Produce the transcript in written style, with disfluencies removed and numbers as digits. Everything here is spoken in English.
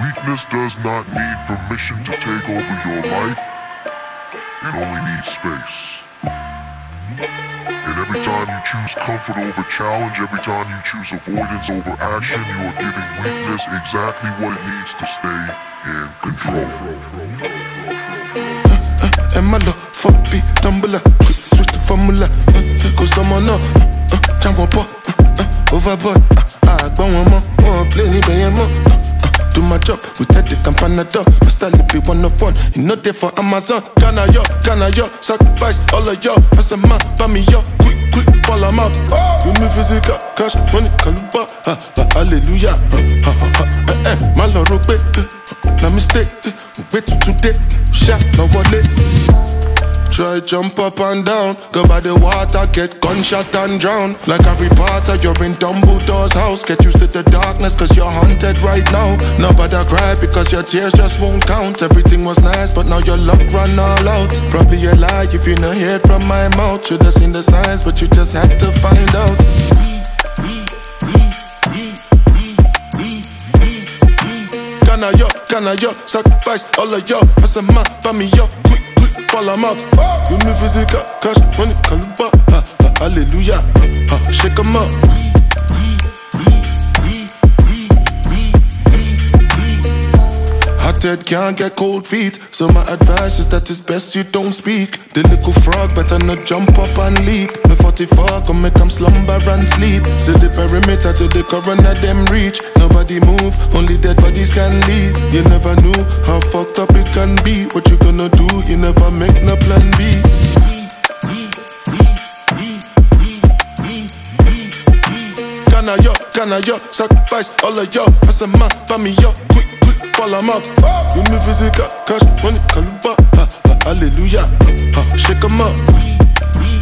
Weakness does not need permission to take over your life. It only needs space. And every time you choose comfort over challenge, every time you choose avoidance over action, you are giving weakness exactly what it needs to stay in control. And my love, fuck beat, tumbler, switch the formula, go someone up, jump on pop, overboard, I go one more, play ni be more. Do my job, we take the campanado. My style it be one of one. You know they for Amazon. Can I yo, sacrifice all of yo. Pass a man, buy me yo, quick, fall I'm out. You me physical, cash, money, kaluba. Hallelujah. My lord, no mistake. Wait to today, shot, no wallet. Try jump up and down, go by the water, get gunshot and drown. Like Harry Potter, you're in Dumbledore's house. Get used to the darkness, cause you're haunted right now. Nobody cry because your tears just won't count. Everything was nice, but now your luck run all out. Probably a lie if you not hear it from my mouth. Should've seen the signs, but you just had to find out. Can I yo, sacrifice all of yo. Pass a man, buy me yo, quick, fall I'm out. You me physical, cash, money, kaluba. Hallelujah, shake 'em up. Hot head can't get cold feet, so my advice is that it's best you don't speak. The little frog better not jump up and leap. Me 44 come make 'em slumber and sleep. See the perimeter till the coroner them reach. Nobody move, only dead bodies can leave. You never knew how fucked up it can be. What you gonna do? You never make no plan B. Can I yo, sacrifice all of yo. Pass a man, buy me yo, quick, fall I'm out. You me physical, cash, money, kaluba. Hallelujah, shake 'em up.